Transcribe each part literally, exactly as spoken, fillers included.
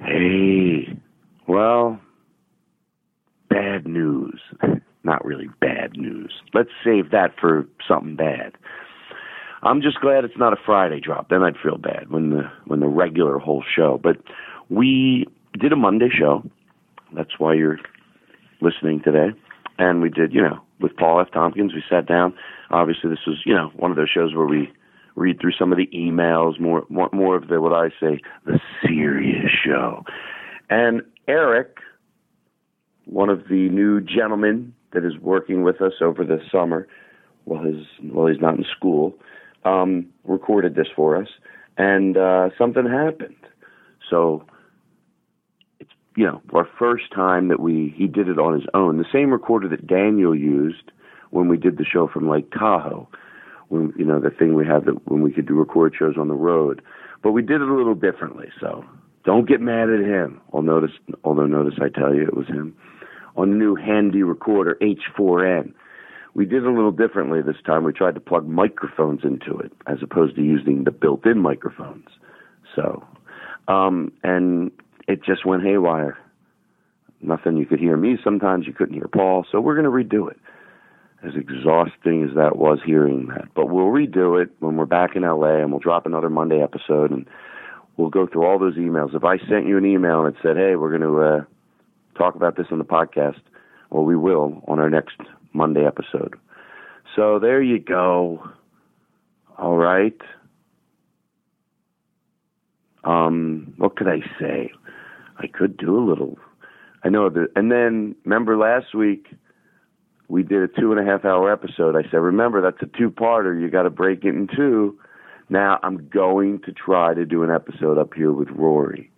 Hey, well, bad news. Not really bad news. Let's save that for something bad. I'm just glad it's not a Friday drop. Then I'd feel bad when the when the regular whole show. But we did a Monday show. That's why you're listening today. And we did, you know, with Paul F. Tompkins, we sat down. Obviously, this was, you know, one of those shows where we read through some of the emails, more more, more of the, what I say, the serious show. And Eric, one of the new gentlemen that is working with us over the summer while his while he's not in school, um, recorded this for us, and uh, something happened. So it's, you know, our first time that we he did it on his own. The same recorder that Daniel used when we did the show from Lake Tahoe. When, you know, the thing we have that when we could do record shows on the road. But we did it a little differently, so don't get mad at him. I'll notice, although notice I tell you it was him. On the new handy recorder, H four N. We did it a little differently this time. We tried to plug microphones into it as opposed to using the built-in microphones. So, um, and it just went haywire. Nothing, you could hear me sometimes, you couldn't hear Paul, so we're going to redo it. As exhausting as that was hearing that. But we'll redo it when we're back in L A, and we'll drop another Monday episode, and we'll go through all those emails. If I sent you an email and it said, hey, we're going to uh, talk about this on the podcast, well, we will on our next Monday episode. So there you go. All right. Um, what could I say? I could do a little. I know that. And then, remember last week, we did a two and a half hour episode. I said, remember, that's a two-parter. You got to break it in two. Now I'm going to try to do an episode up here with Rory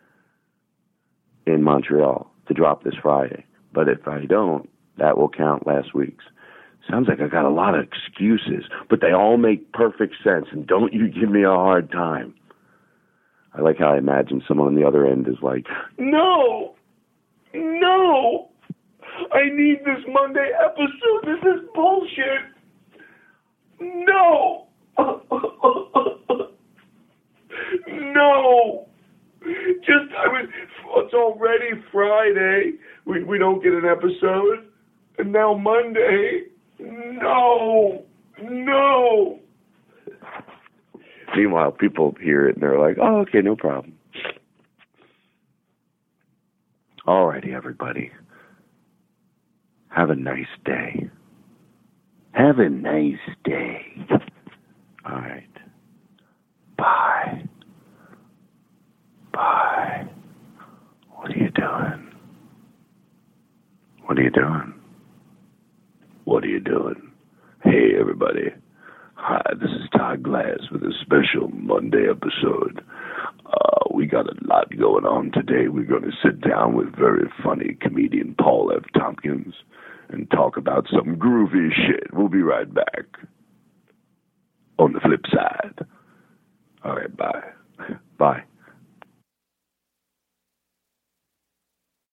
in Montreal to drop this Friday. But if I don't, that will count last week's. Sounds like I got a lot of excuses, but they all make perfect sense. And don't you give me a hard time. I like how I imagine someone on the other end is like, no, no. I need this Monday episode. This is bullshit. No. No. Just, I mean, it's already Friday. We we don't get an episode. And now Monday. No. No. Meanwhile, people hear it and they're like, oh, okay, no problem. All righty, everybody. Have a nice day. Have a nice day. All right. Bye. Bye. What are you doing? What are you doing? What are you doing? Hey, everybody. Hi, this is Todd Glass with a special Monday episode. Uh, we got a lot going on today. We're going to sit down with very funny comedian Paul F. Tompkins and talk about some groovy shit. We'll be right back. On the flip side. All right, bye. Bye.